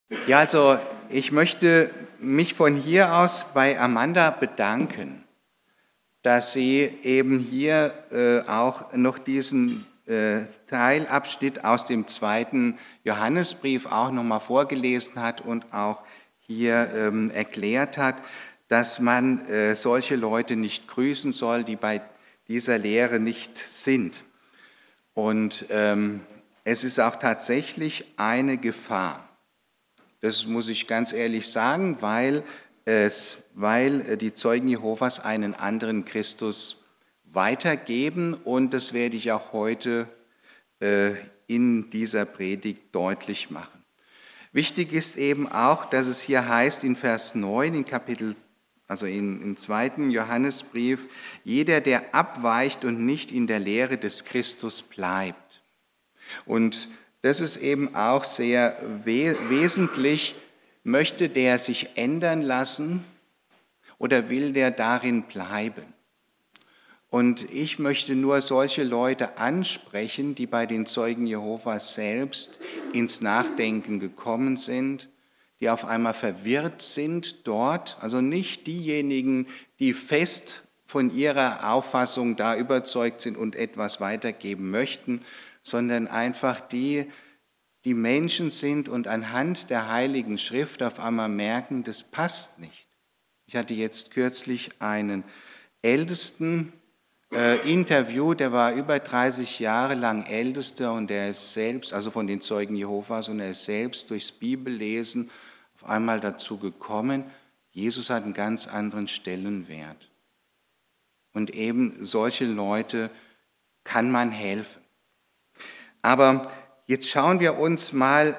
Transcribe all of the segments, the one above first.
Ja, also ich möchte mich von hier aus bei Amanda bedanken, dass sie eben hier auch noch diesen Teilabschnitt aus dem zweiten Johannesbrief auch nochmal vorgelesen hat und auch hier erklärt hat, dass man solche Leute nicht grüßen soll, die bei dieser Lehre nicht sind. Und es ist auch tatsächlich eine Gefahr. Das muss ich ganz ehrlich sagen, weil die Zeugen Jehovas einen anderen Christus weitergeben, und das werde ich auch heute in dieser Predigt deutlich machen. Wichtig ist eben auch, dass es hier heißt in Vers 9 im zweiten Johannesbrief, jeder, der abweicht und nicht in der Lehre des Christus bleibt. Und das ist eben auch sehr wesentlich. Möchte der sich ändern lassen oder will der darin bleiben? Und ich möchte nur solche Leute ansprechen, die bei den Zeugen Jehovas selbst ins Nachdenken gekommen sind, die auf einmal verwirrt sind dort, also nicht diejenigen, die fest von ihrer Auffassung da überzeugt sind und etwas weitergeben möchten, sondern einfach die Menschen sind und anhand der Heiligen Schrift auf einmal merken, das passt nicht. Ich hatte jetzt kürzlich einen Ältesten interviewt, der war über 30 Jahre lang Ältester und er ist selbst, also von den Zeugen Jehovas, und er ist selbst durchs Bibellesen auf einmal dazu gekommen, Jesus hat einen ganz anderen Stellenwert. Und eben solche Leute kann man helfen. Aber jetzt schauen wir uns mal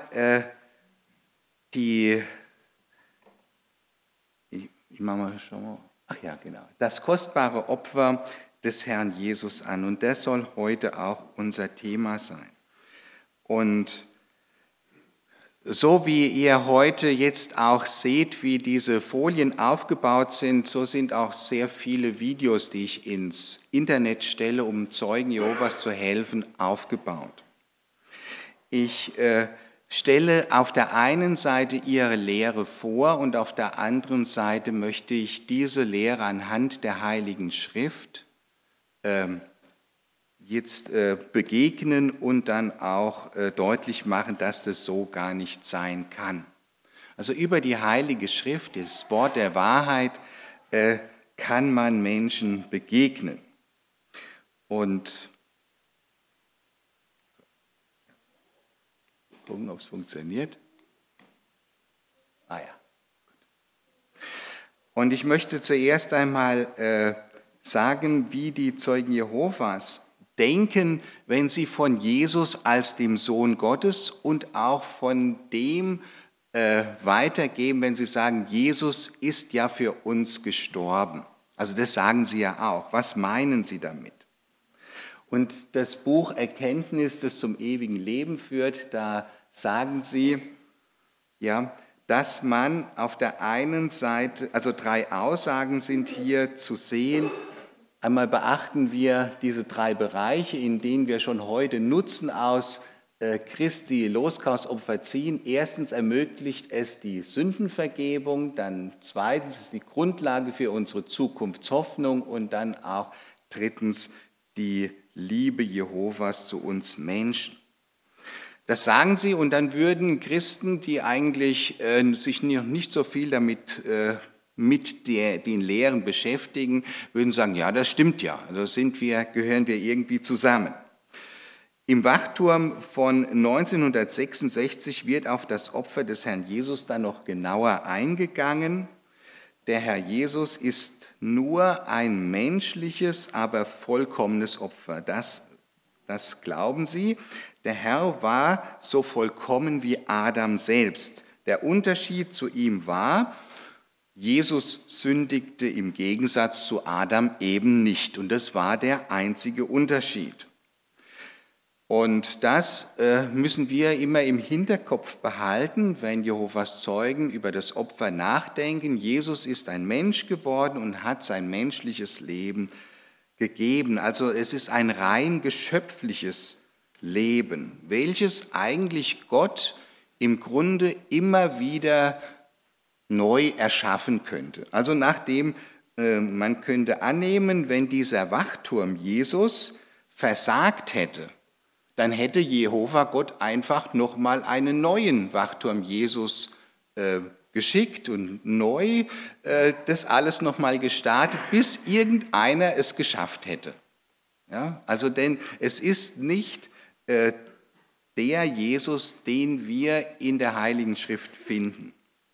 das kostbare Opfer des Herrn Jesus an. Und das soll heute auch unser Thema sein. Und so wie ihr heute jetzt auch seht, wie diese Folien aufgebaut sind, so sind auch sehr viele Videos, die ich ins Internet stelle, um Zeugen Jehovas zu helfen, aufgebaut. Ich stelle auf der einen Seite ihre Lehre vor und auf der anderen Seite möchte ich diese Lehre anhand der Heiligen Schrift jetzt begegnen und dann auch deutlich machen, dass das so gar nicht sein kann. Also über die Heilige Schrift, das Wort der Wahrheit, kann man Menschen begegnen. Und gucken, ob es funktioniert. Ah ja. Und ich möchte zuerst einmal sagen, wie die Zeugen Jehovas denken, wenn sie von Jesus als dem Sohn Gottes und auch von dem weitergeben, wenn sie sagen, Jesus ist ja für uns gestorben. Also das sagen sie ja auch. Was meinen sie damit? Und das Buch Erkenntnis, das zum ewigen Leben führt, da sagen sie, ja, dass man auf der einen Seite, also 3 Aussagen sind hier zu sehen. Einmal beachten wir diese 3 Bereiche, in denen wir schon heute Nutzen aus Christi Loskaufsopfer ziehen. Erstens ermöglicht es die Sündenvergebung, dann zweitens ist die Grundlage für unsere Zukunftshoffnung und dann auch drittens die Liebe Jehovas zu uns Menschen. Das sagen sie, und dann würden Christen, die eigentlich sich noch nicht so viel damit mit den Lehren beschäftigen, würden sagen, ja, das stimmt ja, also gehören wir irgendwie zusammen. Im Wachturm von 1966 wird auf das Opfer des Herrn Jesus dann noch genauer eingegangen. Der Herr Jesus ist nur ein menschliches, aber vollkommenes Opfer. Das glauben sie. Der Herr war so vollkommen wie Adam selbst. Der Unterschied zu ihm war, Jesus sündigte im Gegensatz zu Adam eben nicht. Und das war der einzige Unterschied. Und das müssen wir immer im Hinterkopf behalten, wenn Jehovas Zeugen über das Opfer nachdenken. Jesus ist ein Mensch geworden und hat sein menschliches Leben gegeben. Also es ist ein rein geschöpfliches Leben, welches eigentlich Gott im Grunde immer wieder neu erschaffen könnte. Also nachdem man könnte annehmen, wenn dieser Wachturm Jesus versagt hätte, dann hätte Jehova Gott einfach nochmal einen neuen Wachturm Jesus geschickt und neu das alles nochmal gestartet, bis irgendeiner es geschafft hätte. Ja, also denn es ist nicht der Jesus, den wir in der Heiligen Schrift finden.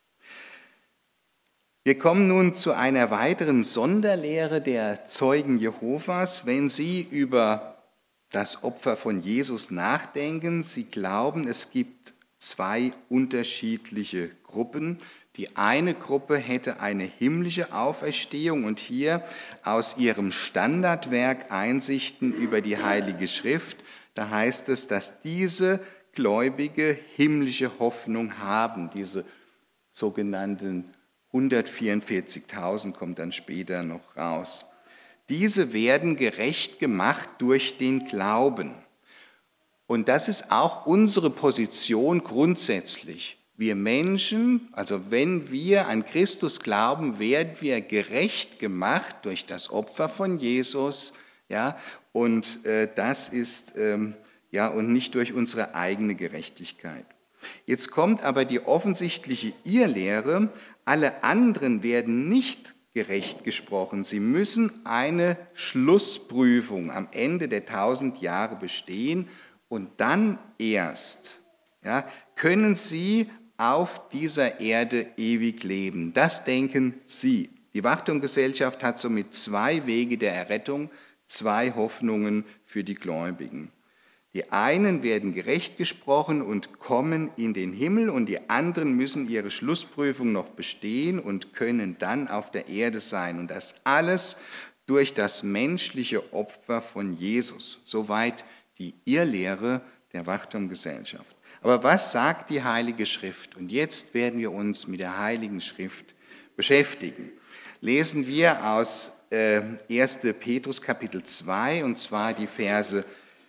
Wir kommen nun zu einer weiteren Sonderlehre der Zeugen Jehovas. Wenn sie über das Opfer von Jesus nachdenken, sie glauben, es gibt zwei unterschiedliche Gruppen. Die eine Gruppe hätte eine himmlische Auferstehung und hier aus ihrem Standardwerk Einsichten über die Heilige Schrift, da heißt es, dass diese Gläubige himmlische Hoffnung haben, diese sogenannten 144.000 kommt dann später noch raus. Diese werden gerecht gemacht durch den Glauben. Und das ist auch unsere Position grundsätzlich. Wir Menschen, also wenn wir an Christus glauben, werden wir gerecht gemacht durch das Opfer von Jesus, ja, und das ist ja und nicht durch unsere eigene Gerechtigkeit. Jetzt kommt aber die offensichtliche Irrlehre, alle anderen werden nicht gerecht gesprochen. Sie müssen eine Schlussprüfung am Ende der 1000 Jahre bestehen und dann erst können sie auf dieser Erde ewig leben. Das denken sie. Die Wachturmgesellschaft hat somit zwei Wege der Errettung, zwei Hoffnungen für die Gläubigen. Die einen werden gerecht gesprochen und kommen in den Himmel und die anderen müssen ihre Schlussprüfung noch bestehen und können dann auf der Erde sein. Und das alles durch das menschliche Opfer von Jesus. Soweit die Irrlehre der Wachturmgesellschaft. Aber was sagt die Heilige Schrift? Und jetzt werden wir uns mit der Heiligen Schrift beschäftigen. Lesen wir aus 1. Petrus Kapitel 2 und zwar die Verse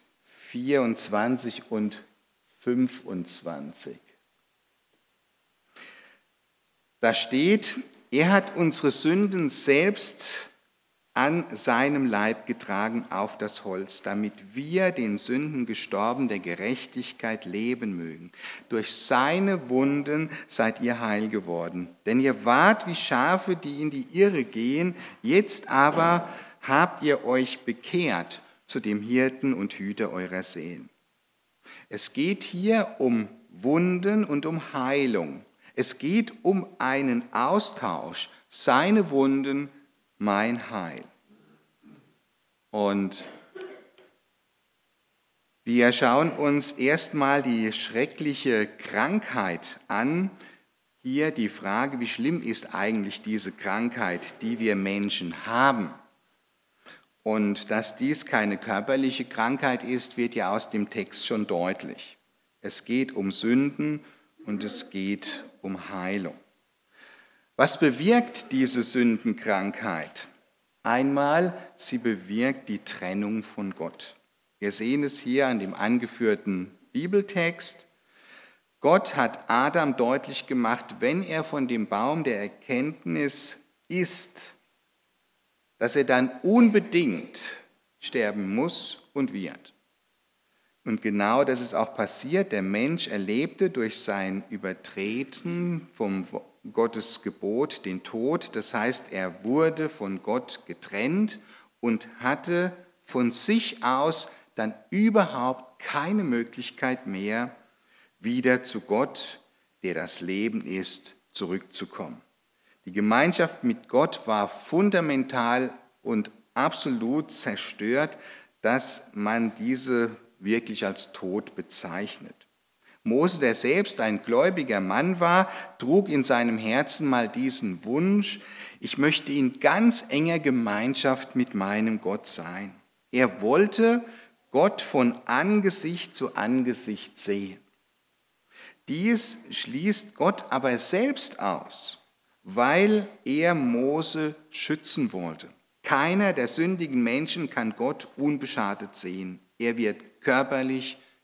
24 und 25. Da steht, er hat unsere Sünden selbst an seinem Leib getragen auf das Holz, damit wir den Sünden gestorben der Gerechtigkeit leben mögen. Durch seine Wunden seid ihr heil geworden. Denn ihr wart wie Schafe, die in die Irre gehen, jetzt aber habt ihr euch bekehrt zu dem Hirten und Hüter eurer Seelen. Es geht hier um Wunden und um Heilung. Es geht um einen Austausch. Seine Wunden, mein Heil. Und wir schauen uns erstmal die schreckliche Krankheit an. Hier die Frage, wie schlimm ist eigentlich diese Krankheit, die wir Menschen haben? Und dass dies keine körperliche Krankheit ist, wird ja aus dem Text schon deutlich. Es geht um Sünden und es geht um Heilung. Was bewirkt diese Sündenkrankheit? Einmal, sie bewirkt die Trennung von Gott. Wir sehen es hier an dem angeführten Bibeltext. Gott hat Adam deutlich gemacht, wenn er von dem Baum der Erkenntnis isst, dass er dann unbedingt sterben muss und wird. Und genau das ist auch passiert. Der Mensch erlebte durch sein Übertreten vom Gottes Gebot den Tod. Das heißt, er wurde von Gott getrennt und hatte von sich aus dann überhaupt keine Möglichkeit mehr, wieder zu Gott, der das Leben ist, zurückzukommen. Die Gemeinschaft mit Gott war fundamental und absolut zerstört, dass man diese wirklich als Tod bezeichnet. Mose, der selbst ein gläubiger Mann war, trug in seinem Herzen mal diesen Wunsch, ich möchte in ganz enger Gemeinschaft mit meinem Gott sein. Er wollte Gott von Angesicht zu Angesicht sehen. Dies schließt Gott aber selbst aus, weil er Mose schützen wollte. Keiner der sündigen Menschen kann Gott unbeschadet sehen. Er wird körperlich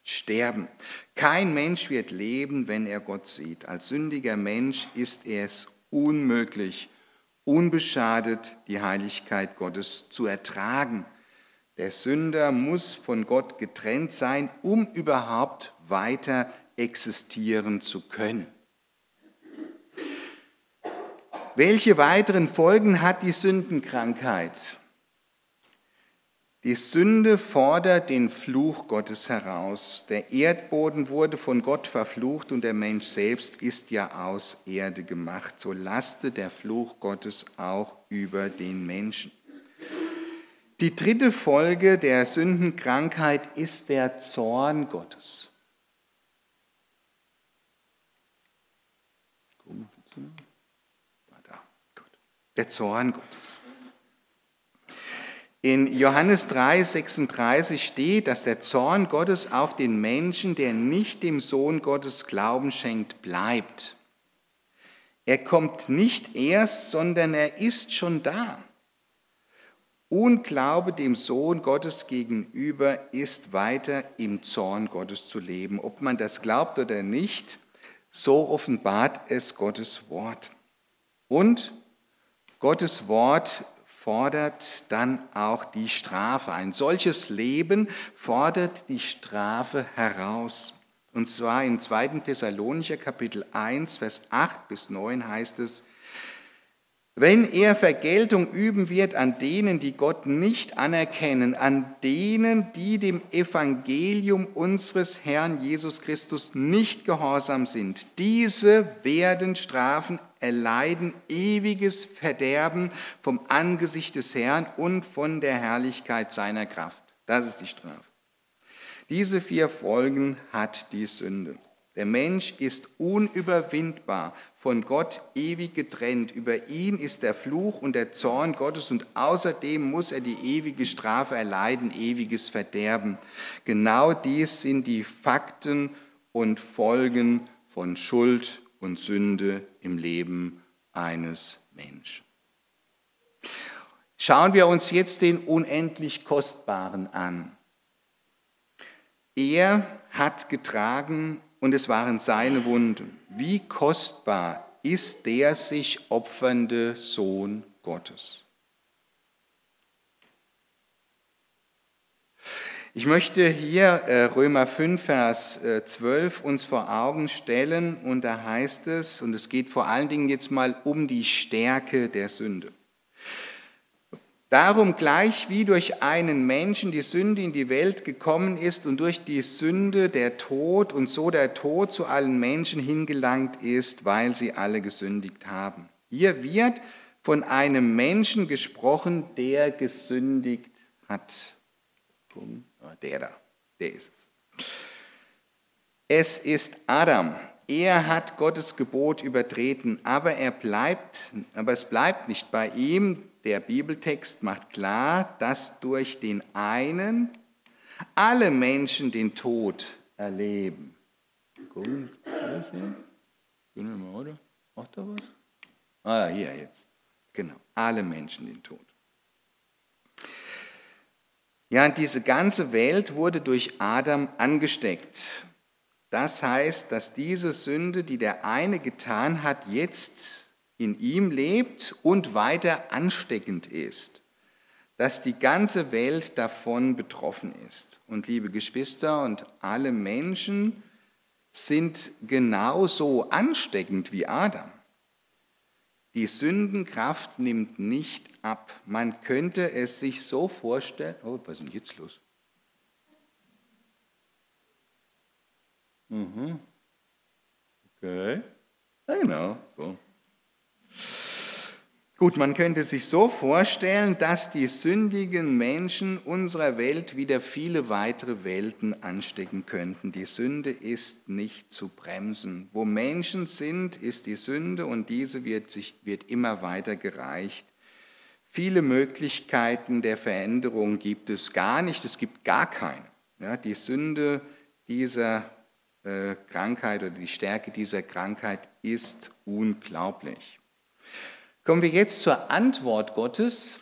sterben. Kein Mensch wird leben, wenn er Gott sieht. Als sündiger Mensch ist es unmöglich, unbeschadet die Heiligkeit Gottes zu ertragen. Der Sünder muss von Gott getrennt sein, um überhaupt weiter existieren zu können. Welche weiteren Folgen hat die Sündenkrankheit? Die Sünde fordert den Fluch Gottes heraus. Der Erdboden wurde von Gott verflucht und der Mensch selbst ist ja aus Erde gemacht. So lastet der Fluch Gottes auch über den Menschen. Die dritte Folge der Sündenkrankheit ist der Zorn Gottes. Der Zorn Gottes. In Johannes 3,36 steht, dass der Zorn Gottes auf den Menschen, der nicht dem Sohn Gottes Glauben schenkt, bleibt. Er kommt nicht erst, sondern er ist schon da. Unglaube dem Sohn Gottes gegenüber ist weiter im Zorn Gottes zu leben. Ob man das glaubt oder nicht, so offenbart es Gottes Wort. Und Gottes Wort fordert dann auch die Strafe. Ein solches Leben fordert die Strafe heraus. Und zwar in 2. Thessalonicher Kapitel 1, Vers 8 bis 9 heißt es: Wenn er Vergeltung üben wird an denen, die Gott nicht anerkennen, an denen, die dem Evangelium unseres Herrn Jesus Christus nicht gehorsam sind, diese werden Strafen erleiden, ewiges Verderben vom Angesicht des Herrn und von der Herrlichkeit seiner Kraft. Das ist die Strafe. Diese 4 Folgen hat die Sünde. Der Mensch ist unüberwindbar, von Gott ewig getrennt. Über ihn ist der Fluch und der Zorn Gottes und außerdem muss er die ewige Strafe erleiden, ewiges Verderben. Genau dies sind die Fakten und Folgen von Schuld und Sünde im Leben eines Menschen. Schauen wir uns jetzt den unendlich Kostbaren an. Er hat getragen und es waren seine Wunden. Wie kostbar ist der sich opfernde Sohn Gottes. Ich möchte hier Römer 5, Vers 12 uns vor Augen stellen und da heißt es, und es geht vor allen Dingen jetzt mal um die Stärke der Sünde. Darum gleich wie durch einen Menschen die Sünde in die Welt gekommen ist und durch die Sünde der Tod und so der Tod zu allen Menschen hingelangt ist, weil sie alle gesündigt haben. Hier wird von einem Menschen gesprochen, der gesündigt hat. Der ist es. Es ist Adam. Er hat Gottes Gebot übertreten, aber es bleibt nicht bei ihm. Der Bibeltext macht klar, dass durch den einen alle Menschen den Tod erleben. Macht da was? Hier jetzt. Genau, alle Menschen den Tod. Ja, und diese ganze Welt wurde durch Adam angesteckt. Das heißt, dass diese Sünde, die der eine getan hat, jetzt in ihm lebt und weiter ansteckend ist. Dass die ganze Welt davon betroffen ist. Und liebe Geschwister und alle Menschen sind genauso ansteckend wie Adam. Die Sündenkraft nimmt nicht ab. Man könnte es sich so vorstellen. Oh, was ist denn jetzt los? Okay. Ja, genau, so. Gut, man könnte sich so vorstellen, dass die sündigen Menschen unserer Welt wieder viele weitere Welten anstecken könnten. Die Sünde ist nicht zu bremsen. Wo Menschen sind, ist die Sünde und diese wird immer weiter gereicht. Viele Möglichkeiten der Veränderung gibt es gar nicht, es gibt gar keine. Ja, die Sünde dieser Krankheit oder die Stärke dieser Krankheit ist unglaublich. Kommen wir jetzt zur Antwort Gottes.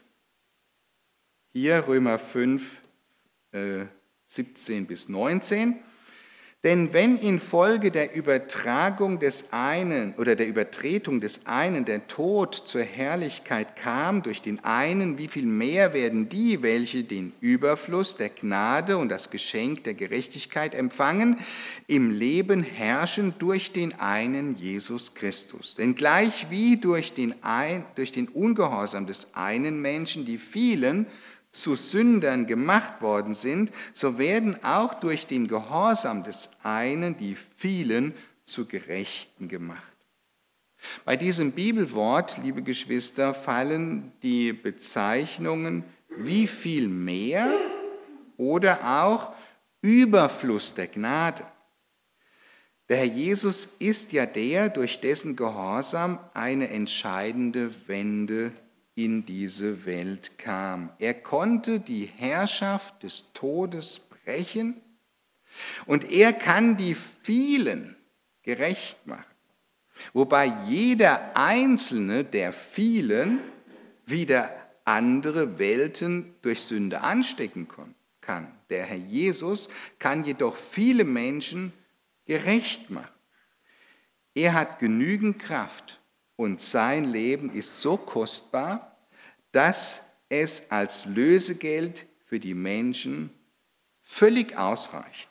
Hier Römer 5, 17 bis 19. Denn wenn infolge der Übertragung des einen oder der Übertretung des einen der Tod zur Herrlichkeit kam durch den einen, wie viel mehr werden die, welche den Überfluss der Gnade und das Geschenk der Gerechtigkeit empfangen, im Leben herrschen durch den einen Jesus Christus. Denn gleich wie durch den Ungehorsam des einen Menschen die vielen zu Sündern gemacht worden sind, so werden auch durch den Gehorsam des einen die vielen zu Gerechten gemacht. Bei diesem Bibelwort, liebe Geschwister, fallen die Bezeichnungen wie viel mehr oder auch Überfluss der Gnade. Der Herr Jesus ist ja der, durch dessen Gehorsam eine entscheidende Wende in diese Welt kam. Er konnte die Herrschaft des Todes brechen und er kann die vielen gerecht machen, wobei jeder einzelne der vielen wieder andere Welten durch Sünde anstecken kann. Der Herr Jesus kann jedoch viele Menschen gerecht machen. Er hat genügend Kraft und sein Leben ist so kostbar, dass es als Lösegeld für die Menschen völlig ausreicht.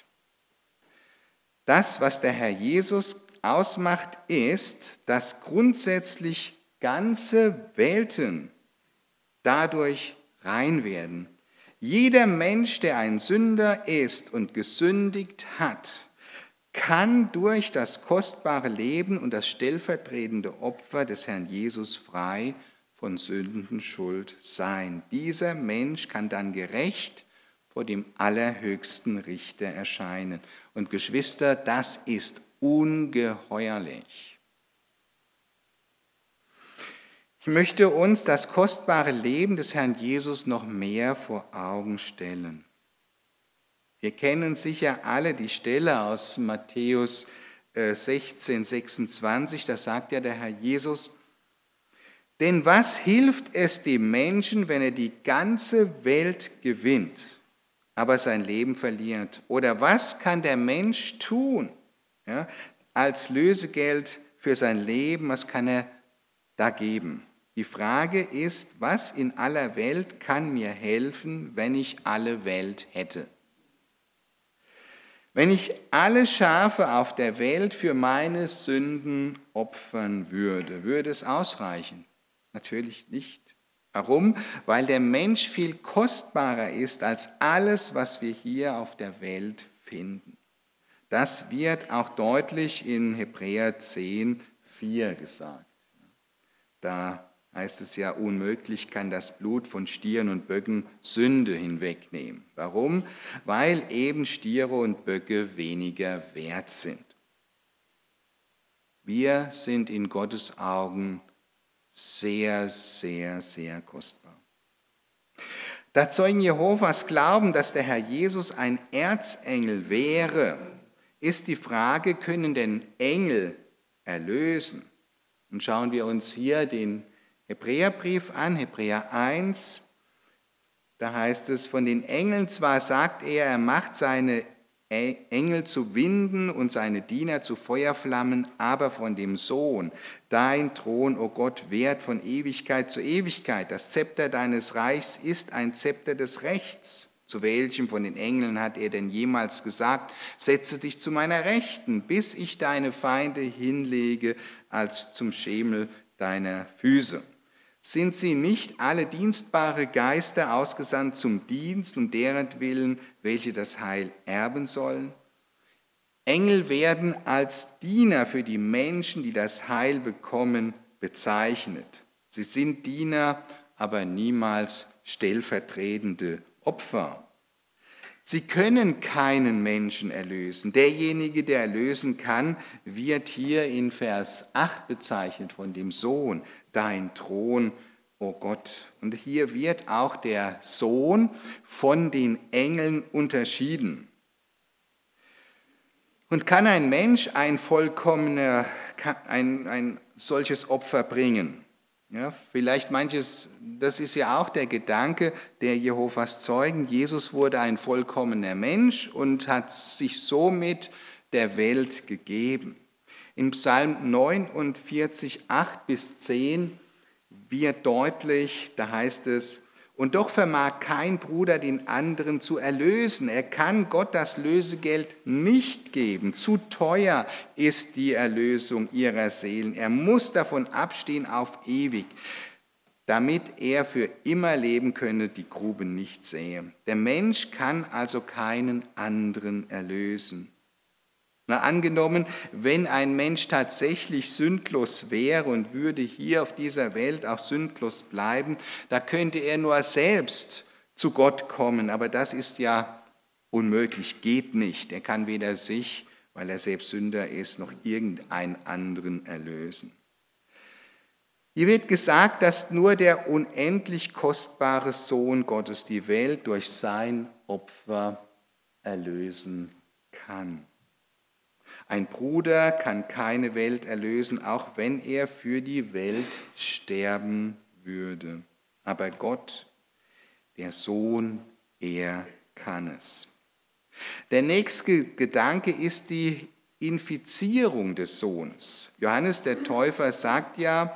Das, was der Herr Jesus ausmacht, ist, dass grundsätzlich ganze Welten dadurch rein werden. Jeder Mensch, der ein Sünder ist und gesündigt hat, kann durch das kostbare Leben und das stellvertretende Opfer des Herrn Jesus frei von Sündenschuld sein. Dieser Mensch kann dann gerecht vor dem allerhöchsten Richter erscheinen. Und Geschwister, das ist ungeheuerlich. Ich möchte uns das kostbare Leben des Herrn Jesus noch mehr vor Augen stellen. Wir kennen sicher alle die Stelle aus Matthäus 16, 26, da sagt ja der Herr Jesus, denn was hilft es dem Menschen, wenn er die ganze Welt gewinnt, aber sein Leben verliert? Oder was kann der Mensch tun, ja, als Lösegeld für sein Leben? Was kann er da geben? Die Frage ist, was in aller Welt kann mir helfen, wenn ich alle Welt hätte? Wenn ich alle Schafe auf der Welt für meine Sünden opfern würde, würde es ausreichen? Natürlich nicht. Warum? Weil der Mensch viel kostbarer ist als alles, was wir hier auf der Welt finden. Das wird auch deutlich in Hebräer 10, 4 gesagt. Da heißt es ja, unmöglich kann das Blut von Stieren und Böcken Sünde hinwegnehmen. Warum? Weil eben Stiere und Böcke weniger wert sind. Wir sind in Gottes Augen sehr, sehr, sehr kostbar. Da Zeugen Jehovas glauben, dass der Herr Jesus ein Erzengel wäre, ist die Frage, können denn Engel erlösen? Und schauen wir uns hier den Hebräerbrief an, Hebräer 1, da heißt es, von den Engeln zwar sagt er macht seine Engel zu Winden und seine Diener zu Feuerflammen, aber von dem Sohn, dein Thron, o Gott, währt von Ewigkeit zu Ewigkeit. Das Zepter deines Reichs ist ein Zepter des Rechts. Zu welchem von den Engeln hat er denn jemals gesagt, setze dich zu meiner Rechten, bis ich deine Feinde hinlege als zum Schemel deiner Füße? Sind sie nicht alle dienstbare Geister ausgesandt zum Dienst und deretwillen, welche das Heil erben sollen? Engel werden als Diener für die Menschen, die das Heil bekommen, bezeichnet. Sie sind Diener, aber niemals stellvertretende Opfer. Sie können keinen Menschen erlösen. Derjenige, der erlösen kann, wird hier in Vers 8 bezeichnet von dem Sohn, dein Thron, o Gott. Und hier wird auch der Sohn von den Engeln unterschieden. Und kann ein Mensch ein solches Opfer bringen? Ja, vielleicht manches, das ist ja auch der Gedanke der Jehovas Zeugen. Jesus wurde ein vollkommener Mensch und hat sich somit der Welt gegeben. In Psalm 49, 8-10 wird deutlich, da heißt es, und doch vermag kein Bruder den anderen zu erlösen. Er kann Gott das Lösegeld nicht geben. Zu teuer ist die Erlösung ihrer Seelen. Er muss davon abstehen auf ewig, damit er für immer leben könne, die Grube nicht sehe. Der Mensch kann also keinen anderen erlösen. Na, angenommen, wenn ein Mensch tatsächlich sündlos wäre und würde hier auf dieser Welt auch sündlos bleiben, da könnte er nur selbst zu Gott kommen. Aber das ist ja unmöglich, geht nicht. Er kann weder sich, weil er selbst Sünder ist, noch irgendeinen anderen erlösen. Hier wird gesagt, dass nur der unendlich kostbare Sohn Gottes die Welt durch sein Opfer erlösen kann. Ein Bruder kann keine Welt erlösen, auch wenn er für die Welt sterben würde. Aber Gott, der Sohn, er kann es. Der nächste Gedanke ist die Infizierung des Sohnes. Johannes der Täufer sagt ja,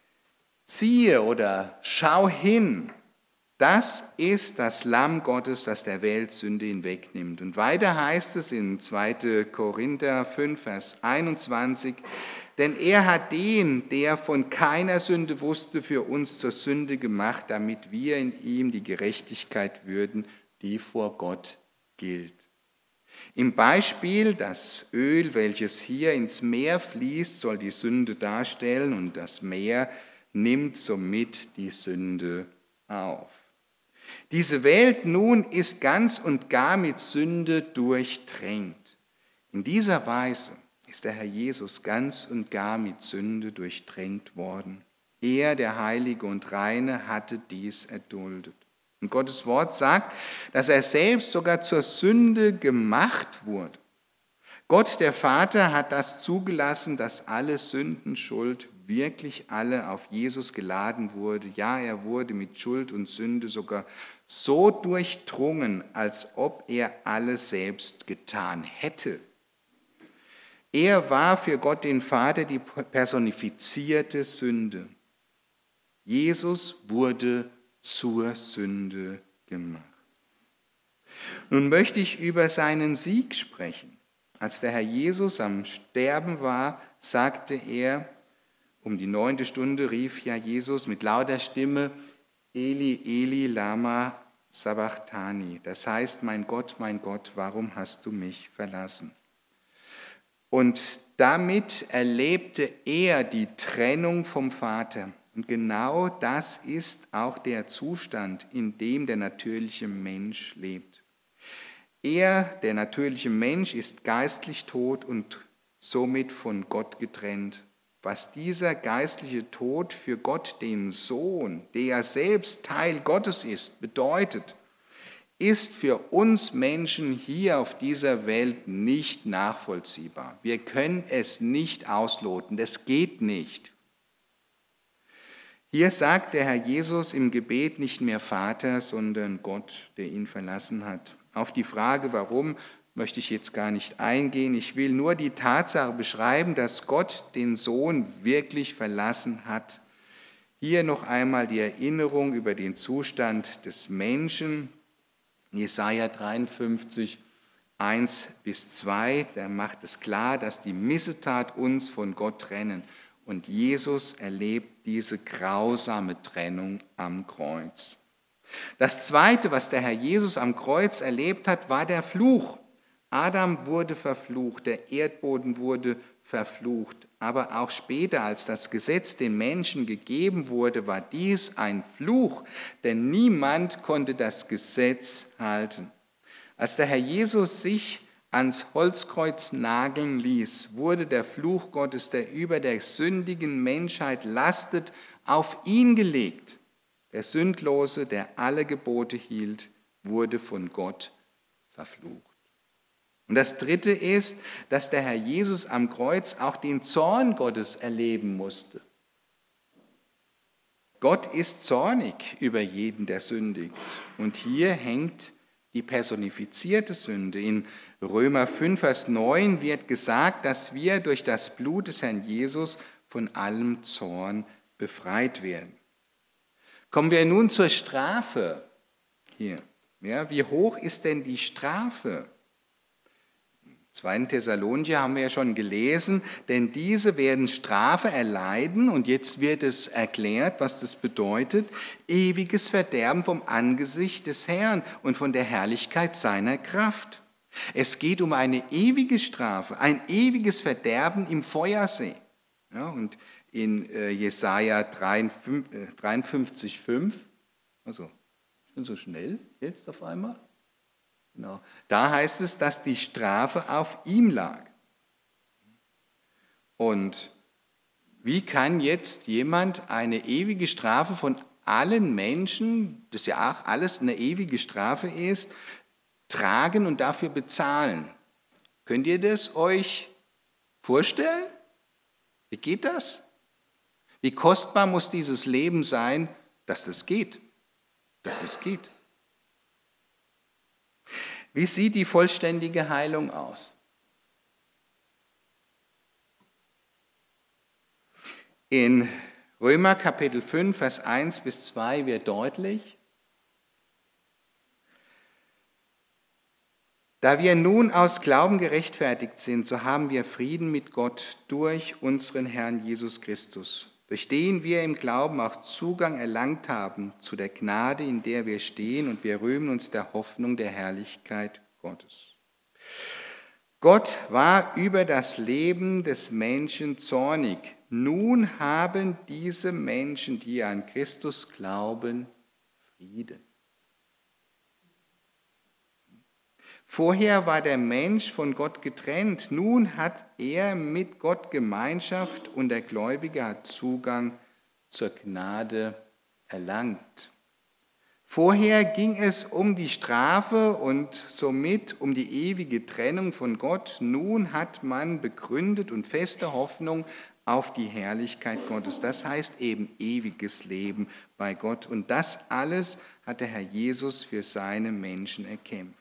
siehe oder schau hin, das ist das Lamm Gottes, das der Welt Sünde hinwegnimmt. Und weiter heißt es in 2. Korinther 5, Vers 21, denn er hat den, der von keiner Sünde wusste, für uns zur Sünde gemacht, damit wir in ihm die Gerechtigkeit würden, die vor Gott gilt. Im Beispiel, das Öl, welches hier ins Meer fließt, soll die Sünde darstellen und das Meer nimmt somit die Sünde auf. Diese Welt nun ist ganz und gar mit Sünde durchtränkt. In dieser Weise ist der Herr Jesus ganz und gar mit Sünde durchtränkt worden. Er, der Heilige und Reine, hatte dies erduldet. Und Gottes Wort sagt, dass er selbst sogar zur Sünde gemacht wurde. Gott, der Vater, hat das zugelassen, dass alle Sündenschuld wirklich alle auf Jesus geladen wurde. Ja, er wurde mit Schuld und Sünde sogar so durchdrungen, als ob er alles selbst getan hätte. Er war für Gott den Vater die personifizierte Sünde. Jesus wurde zur Sünde gemacht. Nun möchte ich über seinen Sieg sprechen. Als der Herr Jesus am Sterben war, sagte er, um die 9. Stunde rief ja Jesus mit lauter Stimme, Eli, Eli, lama sabachthani. Das heißt, mein Gott, warum hast du mich verlassen? Und damit erlebte er die Trennung vom Vater. Und genau das ist auch der Zustand, in dem der natürliche Mensch lebt. Er, der natürliche Mensch, ist geistlich tot und somit von Gott getrennt. Was dieser geistliche Tod für Gott, den Sohn, der selbst Teil Gottes ist, bedeutet, ist für uns Menschen hier auf dieser Welt nicht nachvollziehbar. Wir können es nicht ausloten, das geht nicht. Hier sagt der Herr Jesus im Gebet nicht mehr Vater, sondern Gott, der ihn verlassen hat. Auf die Frage, warum, möchte ich jetzt gar nicht eingehen. Ich will nur die Tatsache beschreiben, dass Gott den Sohn wirklich verlassen hat. Hier noch einmal die Erinnerung über den Zustand des Menschen. Jesaja 53, 1-2, da macht es klar, dass die Missetat uns von Gott trennen. Und Jesus erlebt diese grausame Trennung am Kreuz. Das Zweite, was der Herr Jesus am Kreuz erlebt hat, war der Fluch. Adam wurde verflucht, der Erdboden wurde verflucht. Aber auch später, als das Gesetz den Menschen gegeben wurde, war dies ein Fluch, denn niemand konnte das Gesetz halten. Als der Herr Jesus sich ans Holzkreuz nageln ließ, wurde der Fluch Gottes, der über der sündigen Menschheit lastet, auf ihn gelegt. Der Sündlose, der alle Gebote hielt, wurde von Gott verflucht. Und das Dritte ist, dass der Herr Jesus am Kreuz auch den Zorn Gottes erleben musste. Gott ist zornig über jeden, der sündigt. Und hier hängt die personifizierte Sünde. In Römer 5, Vers 9 wird gesagt, dass wir durch das Blut des Herrn Jesus von allem Zorn befreit werden. Kommen wir nun zur Strafe hier. Ja, wie hoch ist denn die Strafe? Im 2. Thessalonicher haben wir ja schon gelesen, denn diese werden Strafe erleiden, und jetzt wird es erklärt, was das bedeutet: ewiges Verderben vom Angesicht des Herrn und von der Herrlichkeit seiner Kraft. Es geht um eine ewige Strafe, ein ewiges Verderben im Feuersee. Ja, und in Jesaja 53,5, also ich bin so schnell jetzt auf einmal, genau, da heißt es, dass die Strafe auf ihm lag. Und wie kann jetzt jemand eine ewige Strafe von allen Menschen, das ja auch alles eine ewige Strafe ist, tragen und dafür bezahlen? Könnt ihr das euch vorstellen? Wie geht das? Wie kostbar muss dieses Leben sein, dass das geht? Dass es geht. Wie sieht die vollständige Heilung aus? In Römer Kapitel 5, Vers 1 bis 2 wird deutlich: Da wir nun aus Glauben gerechtfertigt sind, so haben wir Frieden mit Gott durch unseren Herrn Jesus Christus, durch den wir im Glauben auch Zugang erlangt haben zu der Gnade, in der wir stehen, und wir rühmen uns der Hoffnung der Herrlichkeit Gottes. Gott war über das Leben des Menschen zornig. Nun haben diese Menschen, die an Christus glauben, Frieden. Vorher war der Mensch von Gott getrennt, nun hat er mit Gott Gemeinschaft und der Gläubige hat Zugang zur Gnade erlangt. Vorher ging es um die Strafe und somit um die ewige Trennung von Gott. Nun hat man begründet und feste Hoffnung auf die Herrlichkeit Gottes. Das heißt eben ewiges Leben bei Gott. Und das alles hat der Herr Jesus für seine Menschen erkämpft.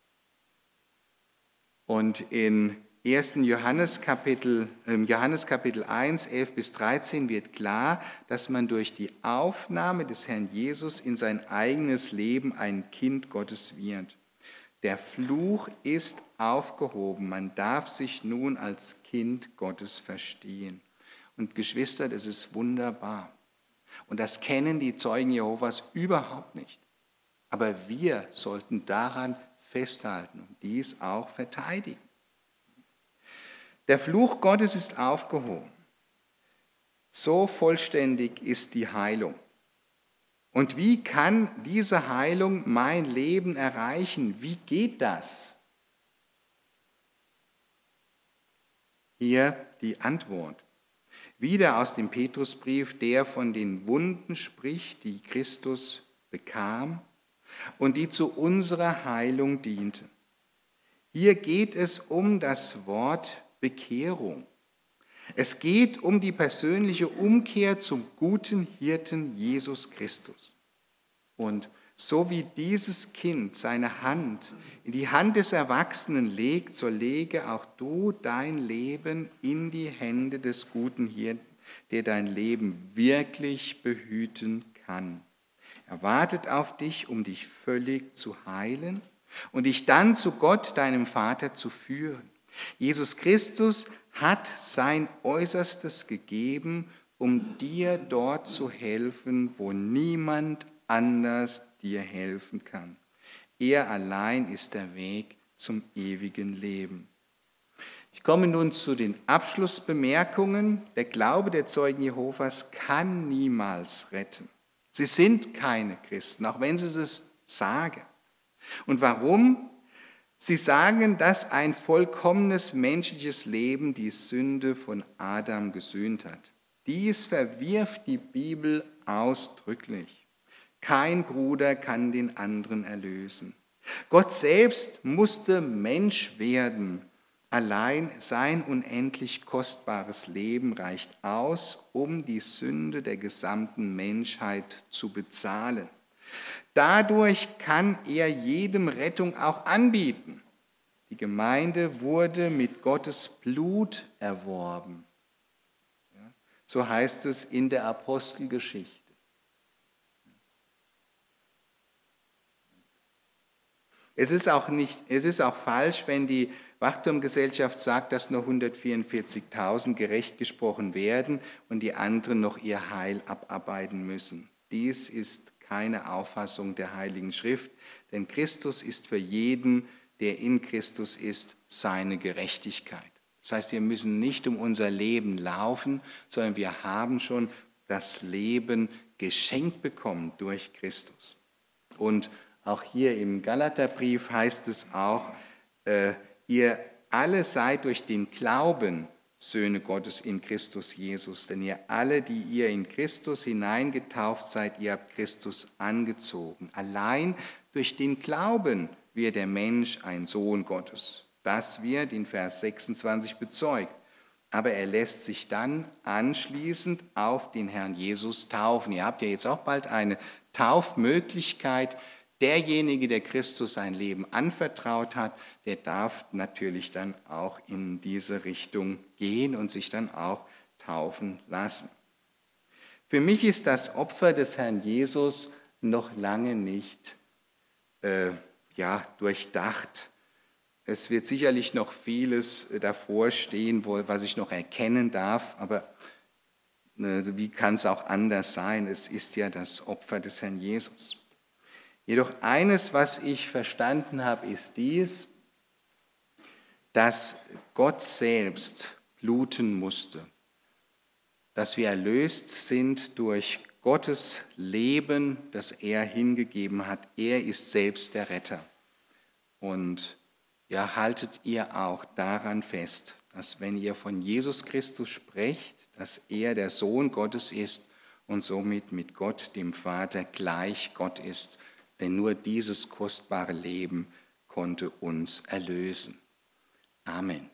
Und in 1. Johannes Kapitel 1, 11 bis 13 wird klar, dass man durch die Aufnahme des Herrn Jesus in sein eigenes Leben ein Kind Gottes wird. Der Fluch ist aufgehoben, man darf sich nun als Kind Gottes verstehen. Und Geschwister, das ist wunderbar. Und das kennen die Zeugen Jehovas überhaupt nicht. Aber wir sollten daran festhalten und dies auch verteidigen. Der Fluch Gottes ist aufgehoben. So vollständig ist die Heilung. Und wie kann diese Heilung mein Leben erreichen? Wie geht das? Hier die Antwort. Wieder aus dem Petrusbrief, der von den Wunden spricht, die Christus bekam und die zu unserer Heilung diente. Hier geht es um das Wort Bekehrung. Es geht um die persönliche Umkehr zum guten Hirten Jesus Christus. Und so wie dieses Kind seine Hand in die Hand des Erwachsenen legt, so lege auch du dein Leben in die Hände des guten Hirten, der dein Leben wirklich behüten kann. Er wartet auf dich, um dich völlig zu heilen und dich dann zu Gott, deinem Vater, zu führen. Jesus Christus hat sein Äußerstes gegeben, um dir dort zu helfen, wo niemand anders dir helfen kann. Er allein ist der Weg zum ewigen Leben. Ich komme nun zu den Abschlussbemerkungen. Der Glaube der Zeugen Jehovas kann niemals retten. Sie sind keine Christen, auch wenn sie es sagen. Und warum? Sie sagen, dass ein vollkommenes menschliches Leben die Sünde von Adam gesühnt hat. Dies verwirft die Bibel ausdrücklich. Kein Bruder kann den anderen erlösen. Gott selbst musste Mensch werden. Allein sein unendlich kostbares Leben reicht aus, um die Sünde der gesamten Menschheit zu bezahlen. Dadurch kann er jedem Rettung auch anbieten. Die Gemeinde wurde mit Gottes Blut erworben. So heißt es in der Apostelgeschichte. Es ist auch falsch, wenn die Wachturmgesellschaft sagt, dass nur 144.000 gerecht gesprochen werden und die anderen noch ihr Heil abarbeiten müssen. Dies ist keine Auffassung der Heiligen Schrift, denn Christus ist für jeden, der in Christus ist, seine Gerechtigkeit. Das heißt, wir müssen nicht um unser Leben laufen, sondern wir haben schon das Leben geschenkt bekommen durch Christus. Und auch hier im Galaterbrief heißt es auch, ihr alle seid durch den Glauben Söhne Gottes in Christus Jesus. Denn ihr alle, die ihr in Christus hineingetauft seid, ihr habt Christus angezogen. Allein durch den Glauben wird der Mensch ein Sohn Gottes. Das wird in Vers 26 bezeugt. Aber er lässt sich dann anschließend auf den Herrn Jesus taufen. Ihr habt ja jetzt auch bald eine Taufmöglichkeit. Derjenige, der Christus sein Leben anvertraut hat, der darf natürlich dann auch in diese Richtung gehen und sich dann auch taufen lassen. Für mich ist das Opfer des Herrn Jesus noch lange nicht durchdacht. Es wird sicherlich noch vieles davor stehen, was ich noch erkennen darf, aber wie kann es auch anders sein? Es ist ja das Opfer des Herrn Jesus. Jedoch eines, was ich verstanden habe, ist dies, dass Gott selbst bluten musste, dass wir erlöst sind durch Gottes Leben, das er hingegeben hat. Er ist selbst der Retter. Und ja, haltet ihr auch daran fest, dass wenn ihr von Jesus Christus sprecht, dass er der Sohn Gottes ist und somit mit Gott, dem Vater, gleich Gott ist. Denn nur dieses kostbare Leben konnte uns erlösen. Amen.